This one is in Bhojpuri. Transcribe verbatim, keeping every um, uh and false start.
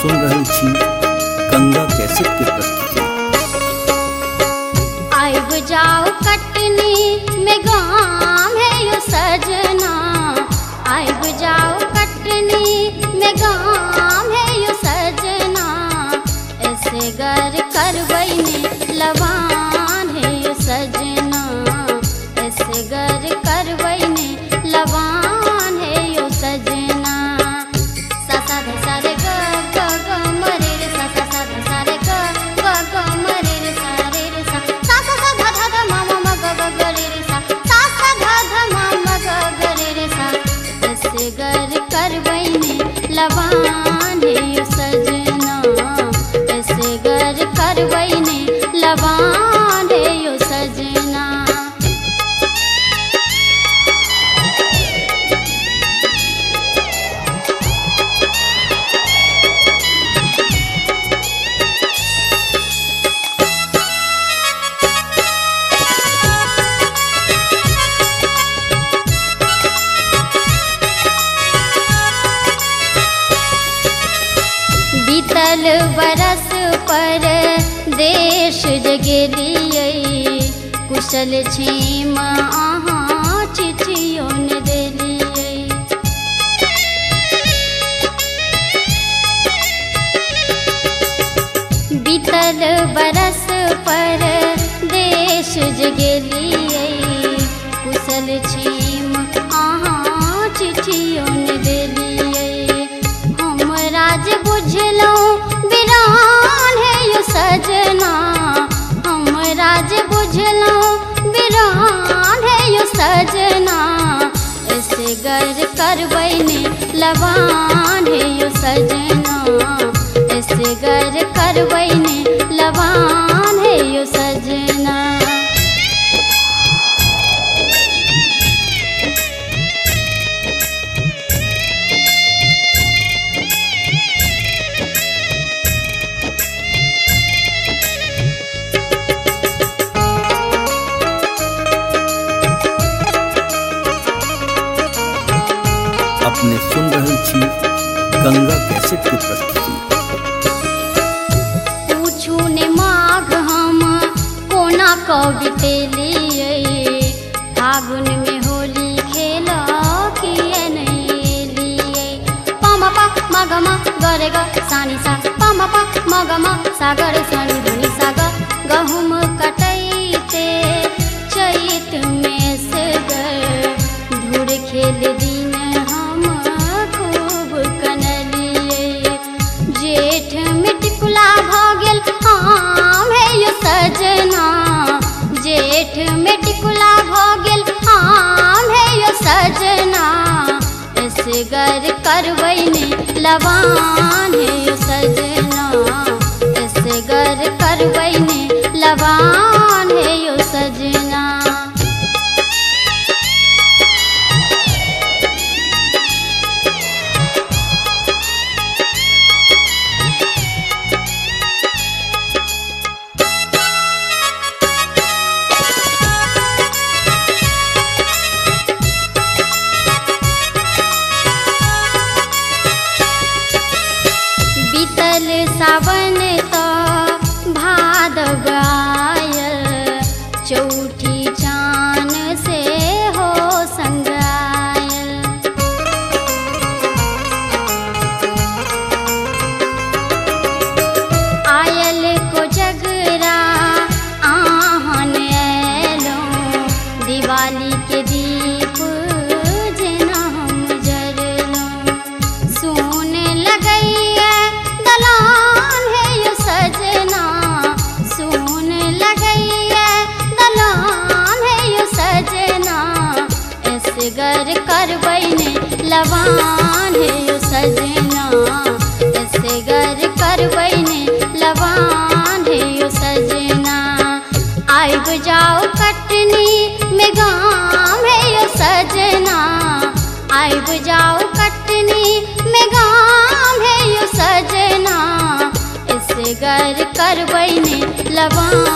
सुन रहल छी गंगा कैसेट के प्रस्तुति। आइब जाओ कटनी में गाम है यो सजना, आइब जाओ कटनी में गाम है यो सजना, ऐसे गर करवई में लवान है यो सजना, ऐसे गर करवई में लवान है यो सजना। सा सा ध सा रे ग ग ग म रे रे सा सा सा ध सा रे ग ग ग म रे रे सा रे रे सा सा सा सा ध ध ध म म म ग ग ग रे रे सा सा सा ध ध म म ग ग रे रे सा, ऐसे गर करवई में लवान है यो सजना, ऐसे गर करवई में लवान है यो सजना। बीतल बरस पर देश जगेलियै, कुशल छीम अहाँ चिट्ठियों न देलियै। बीतल बरस पर देश जगेलियै, कुशल छीम अहाँ चिट्ठियों न देलियै। हमरा जे बुझलहुँ बिरान है यो सजना, हमरा जे बुझलहुँ बिरान है यो सजना, ऐसे गर करवई में लवान है यो सजना, ऐसे गर करवई में लवान है यो सजना। अपने सुन रहल छी गंगा कैसेट के प्रस्तुति। पूछू ने माघ हम कोना कऽ बितेलियै, फागुन में होली खेला किए नहीं एलियै। प म प म ग म ग रे ग सा नि सा प म प म ग म सा ग रे सा नि ध नि सा ग। गहुम कटैते चैत में से गर, धुर खेल दिन हम खूब कनलियै। जेठ में टिकुला भऽ गेल आम है यो सजना, जेठ में टिकुला भऽ गेल आम है यो सजना, ऐसे गर करवई में लवान है यो सजना, ऐसे गर करवई में लवान है यो सजना। बीतल सावन तो भादव आयल, चौठी चान से हो संग आयल। आयल को जगरा आहन एलौं, दिवाली के दीप जेना हम जरलौं। सुन लगैया दलान है यो सजना, सुन लगैया दलान है यो सजना, ऐसे गर करवई में लवान है यो सजना, ऐसे गर करवई में लवान है यो सजना। आइब जाओ कटनी में गाम है यो सजना, आइब जाओ कटनी में गाम है यो सजना, ऐसे गर करवई में लवान